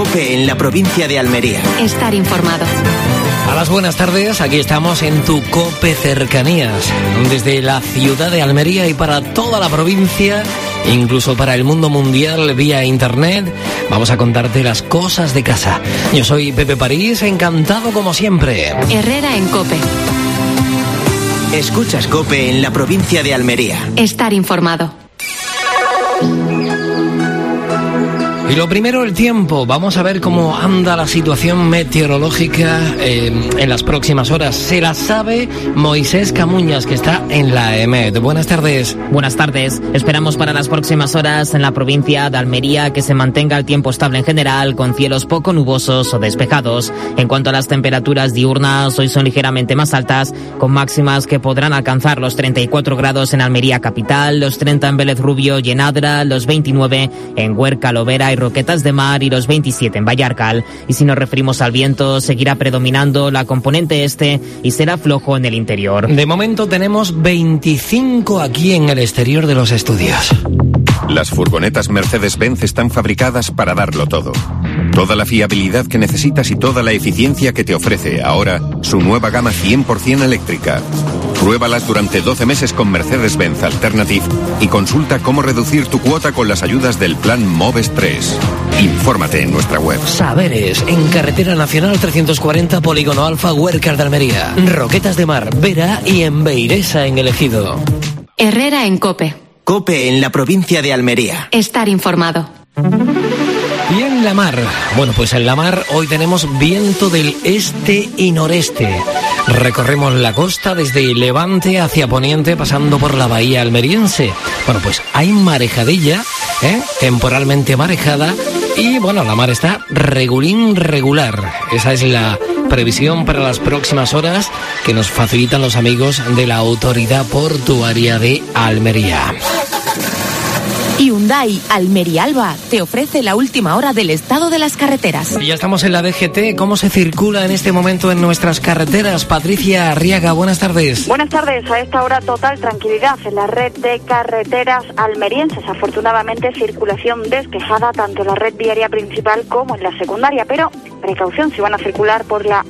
COPE en la provincia de Almería. Estar informado. A las buenas tardes, aquí estamos en tu COPE Cercanías, desde la ciudad de Almería y para toda la provincia, incluso para el mundo mundial vía internet. Vamos a contarte las cosas de casa. Yo soy Pepe París, encantado como siempre. Herrera en COPE. Escuchas COPE en la provincia de Almería. Estar informado. Y lo primero, el tiempo. Vamos a ver cómo anda la situación meteorológica en las próximas horas. Se la sabe Moisés Camuñas, que está en la EMET. Buenas tardes. Buenas tardes. Esperamos para las próximas horas en la provincia de Almería que se mantenga el tiempo estable en general, con cielos poco nubosos o despejados. En cuanto a las temperaturas diurnas, hoy son ligeramente más altas, con máximas que podrán alcanzar los 34 grados en Almería capital, los 30 en Vélez Rubio y en Adra, los 29 en Huerca, Lovera y Roquetas de Mar y los 27 en Vallarcal. Y si nos referimos al viento, seguirá predominando la componente este y será flojo en el interior. De momento tenemos 25 aquí en el exterior de los estudios. Las furgonetas Mercedes-Benz están fabricadas para darlo todo. Toda la fiabilidad que necesitas y toda la eficiencia que te ofrece ahora su nueva gama 100% eléctrica. Pruébalas durante 12 meses con Mercedes-Benz Alternative y consulta cómo reducir tu cuota con las ayudas del plan MOVES 3. Infórmate en nuestra web. Saberes, en Carretera Nacional 340, Polígono Alfa, Huerca de Almería. Roquetas de Mar, Vera y en Beiresa, en el Ejido. Herrera en COPE. COPE en la provincia de Almería. Estar informado. Y en la mar, bueno, pues en la mar hoy tenemos viento del este y noreste. Recorremos la costa desde Levante hacia Poniente, pasando por la bahía almeriense. Bueno, pues hay marejadilla, temporalmente marejada, y bueno, la mar está regular. Esa es la previsión para las próximas horas que nos facilitan los amigos de la Autoridad Portuaria de Almería. Hyundai Almería Alba te ofrece la última hora del estado de las carreteras. Ya estamos en la DGT. ¿Cómo se circula en este momento en nuestras carreteras? Patricia Arriaga, buenas tardes. Buenas tardes. A esta hora total tranquilidad en la red de carreteras almerienses. Afortunadamente circulación despejada tanto en la red viaria principal como en la secundaria, pero precaución si van a circular por la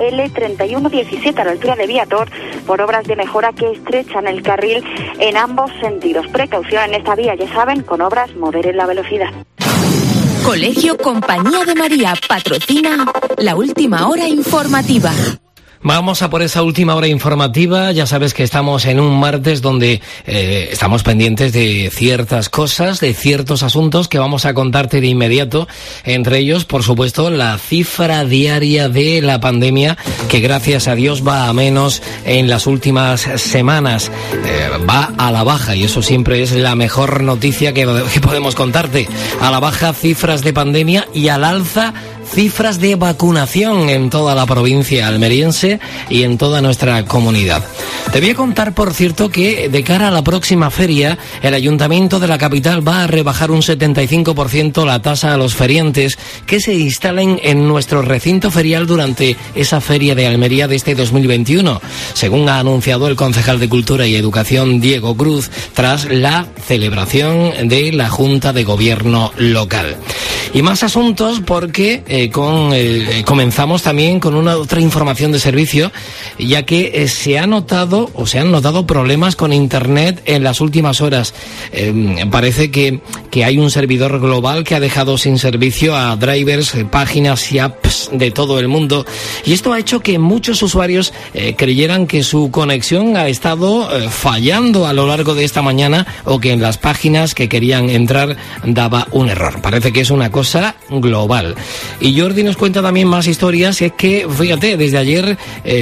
AL3117 a la altura de Viator por obras de mejora que estrechan el carril en ambos sentidos. Precaución en esta vía, ya saben, con obras moderen la velocidad. Colegio Compañía de María patrocina la última hora informativa. Vamos a por esa última hora informativa. Ya sabes que estamos en un martes donde estamos pendientes de ciertas cosas, de ciertos asuntos que vamos a contarte de inmediato. Entre ellos, por supuesto, la cifra diaria de la pandemia, que gracias a Dios va a menos en las últimas semanas. Va a la baja y eso siempre es la mejor noticia que podemos contarte. A la baja cifras de pandemia y al alza cifras de vacunación en toda la provincia almeriense y en toda nuestra comunidad. Te voy a contar, por cierto, que de cara a la próxima feria, el Ayuntamiento de la capital va a rebajar un 75% la tasa a los feriantes que se instalen en nuestro recinto ferial durante esa feria de Almería de este 2021, según ha anunciado el concejal de Cultura y Educación, Diego Cruz, tras la celebración de la Junta de Gobierno local. Y más asuntos porque comenzamos también con una otra información de servicio, ya que se han notado problemas con Internet en las últimas horas. Parece que hay un servidor global que ha dejado sin servicio a drivers, páginas y apps de todo el mundo, y esto ha hecho que muchos usuarios creyeran que su conexión ha estado fallando a lo largo de esta mañana, o que en las páginas que querían entrar daba un error. Parece que es una cosa global. Y Jordi nos cuenta también más historias. Es que, fíjate, desde ayer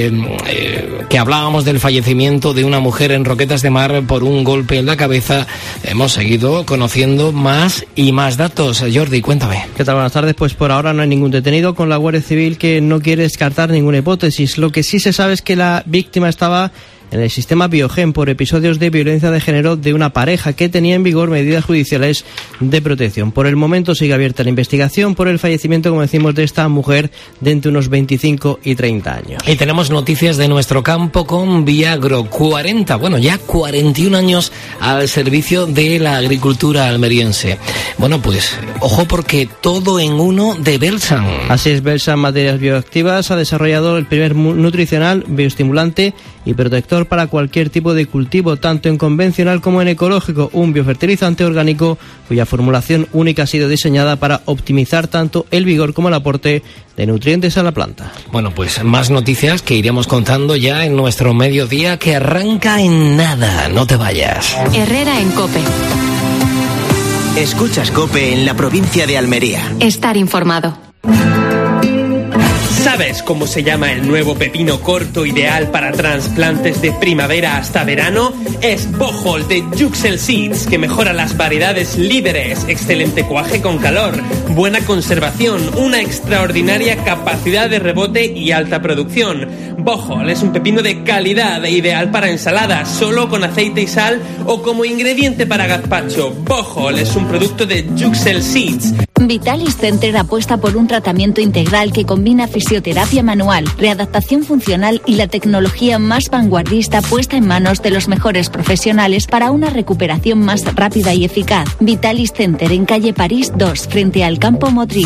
que hablábamos del fallecimiento de una mujer en Roquetas de Mar por un golpe en la cabeza, hemos seguido conociendo más y más datos. Jordi, cuéntame. ¿Qué tal? Buenas tardes. Pues por ahora no hay ningún detenido, con la Guardia Civil que no quiere descartar ninguna hipótesis. Lo que sí se sabe es que la víctima estaba en el sistema Biogen por episodios de violencia de género de una pareja que tenía en vigor medidas judiciales de protección. Por el momento sigue abierta la investigación por el fallecimiento, como decimos, de esta mujer de entre unos 25 y 30 años. Y tenemos noticias de nuestro campo con Viagro. 41 años al servicio de la agricultura almeriense. Bueno, pues ojo, porque todo en uno de Belsan. Así es, Belsan Materias Bioactivas ha desarrollado el primer nutricional, bioestimulante y protector para cualquier tipo de cultivo, tanto en convencional como en ecológico, un biofertilizante orgánico cuya formulación única ha sido diseñada para optimizar tanto el vigor como el aporte de nutrientes a la planta. Bueno, pues más noticias que iremos contando ya en nuestro mediodía, que arranca en nada. No te vayas. Herrera en COPE. Escuchas COPE en la provincia de Almería. Estar informado. ¿Sabes cómo se llama el nuevo pepino corto ideal para trasplantes de primavera hasta verano? Es Bohol de Yuxel Seeds, que mejora las variedades líderes, excelente cuaje con calor, buena conservación, una extraordinaria capacidad de rebote y alta producción. Bohol es un pepino de calidad e ideal para ensaladas, solo con aceite y sal o como ingrediente para gazpacho. Bohol es un producto de Yuxel Seeds. Vitalis Center apuesta por un tratamiento integral que combina fisioterapia manual, readaptación funcional y la tecnología más vanguardista puesta en manos de los mejores profesionales para una recuperación más rápida y eficaz. Vitalis Center en calle París 2, frente al Campo Motril,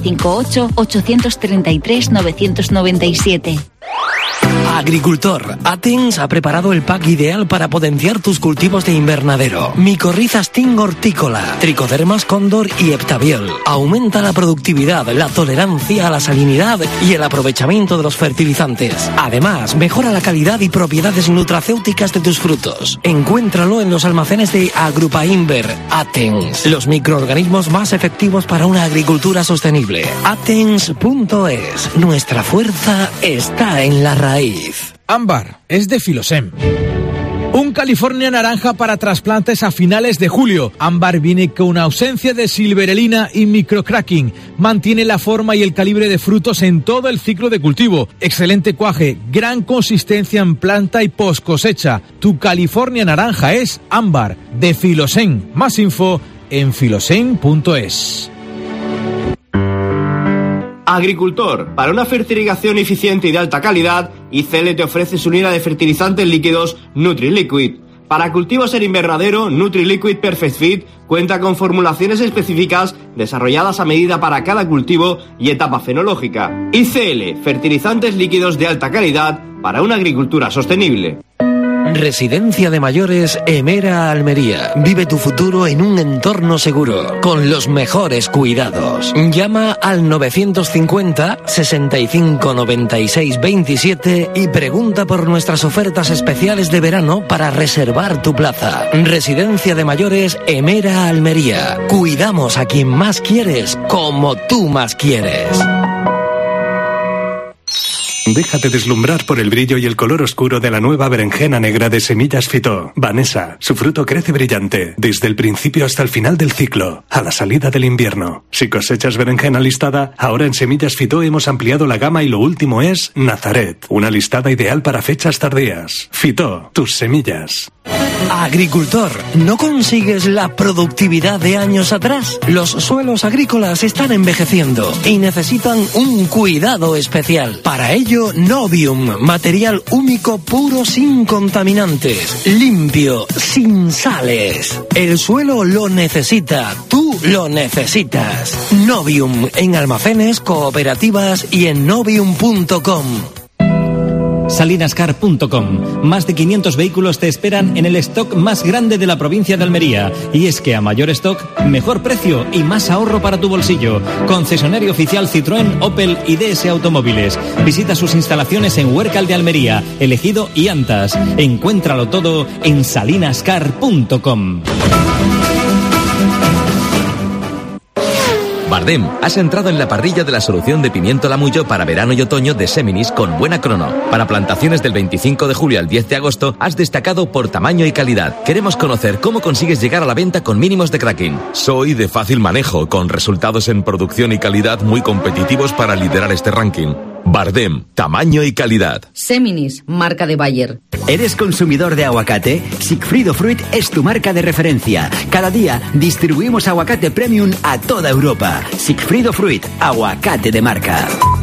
958-833-997. Agricultor, Athens ha preparado el pack ideal para potenciar tus cultivos de invernadero. Micorriza Sting hortícola, Tricodermas cóndor y Heptaviol. Aumenta la productividad, la tolerancia a la salinidad y el aprovechamiento de los fertilizantes. Además, mejora la calidad y propiedades nutracéuticas de tus frutos. Encuéntralo en los almacenes de Agrupainver. Athens, los microorganismos más efectivos para una agricultura sostenible. Athens.es. Nuestra fuerza está en la raíz. Ámbar es de Filosem. Un California naranja para trasplantes a finales de julio. Ámbar viene con ausencia de silverelina y microcracking. Mantiene la forma y el calibre de frutos en todo el ciclo de cultivo. Excelente cuaje, gran consistencia en planta y post cosecha. Tu California naranja es Ámbar de Filosem. Más info en filosem.es. Agricultor, para una fertilización eficiente y de alta calidad, ICL te ofrece su línea de fertilizantes líquidos NutriLiquid. Para cultivos en invernadero, NutriLiquid Perfect Fit cuenta con formulaciones específicas desarrolladas a medida para cada cultivo y etapa fenológica. ICL, fertilizantes líquidos de alta calidad para una agricultura sostenible. Residencia de Mayores Emera Almería. Vive tu futuro en un entorno seguro, con los mejores cuidados. Llama al 950 65 96 27 y pregunta por nuestras ofertas especiales de verano para reservar tu plaza. Residencia de Mayores Emera Almería. Cuidamos a quien más quieres, como tú más quieres. Déjate deslumbrar por el brillo y el color oscuro de la nueva berenjena negra de Semillas Fitó. Vanessa, su fruto crece brillante, desde el principio hasta el final del ciclo, a la salida del invierno. Si cosechas berenjena listada, ahora en Semillas Fitó hemos ampliado la gama y lo último es Nazaret, una listada ideal para fechas tardías. Fitó, tus semillas. Agricultor, ¿no consigues la productividad de años atrás? Los suelos agrícolas están envejeciendo y necesitan un cuidado especial. Para ello, Novium, material húmico puro sin contaminantes, limpio, sin sales. El suelo lo necesita, tú lo necesitas. Novium, en almacenes, cooperativas y en novium.com. Salinascar.com. Más de 500 vehículos te esperan en el stock más grande de la provincia de Almería. Y es que a mayor stock, mejor precio y más ahorro para tu bolsillo. Concesionario oficial Citroën, Opel y DS Automóviles. Visita sus instalaciones en Huércal de Almería, El Ejido y Antas. Encuéntralo todo en salinascar.com. Bardem, has entrado en la parrilla de la solución de pimiento lamullo para verano y otoño de Seminis con buena crono. Para plantaciones del 25 de julio al 10 de agosto, has destacado por tamaño y calidad. Queremos conocer cómo consigues llegar a la venta con mínimos de cracking. Soy de fácil manejo, con resultados en producción y calidad muy competitivos para liderar este ranking. Bardem, tamaño y calidad. Seminis, marca de Bayer. ¿Eres consumidor de aguacate? Sigfrido Fruit es tu marca de referencia. Cada día distribuimos aguacate premium a toda Europa. Sigfrido Fruit, aguacate de marca.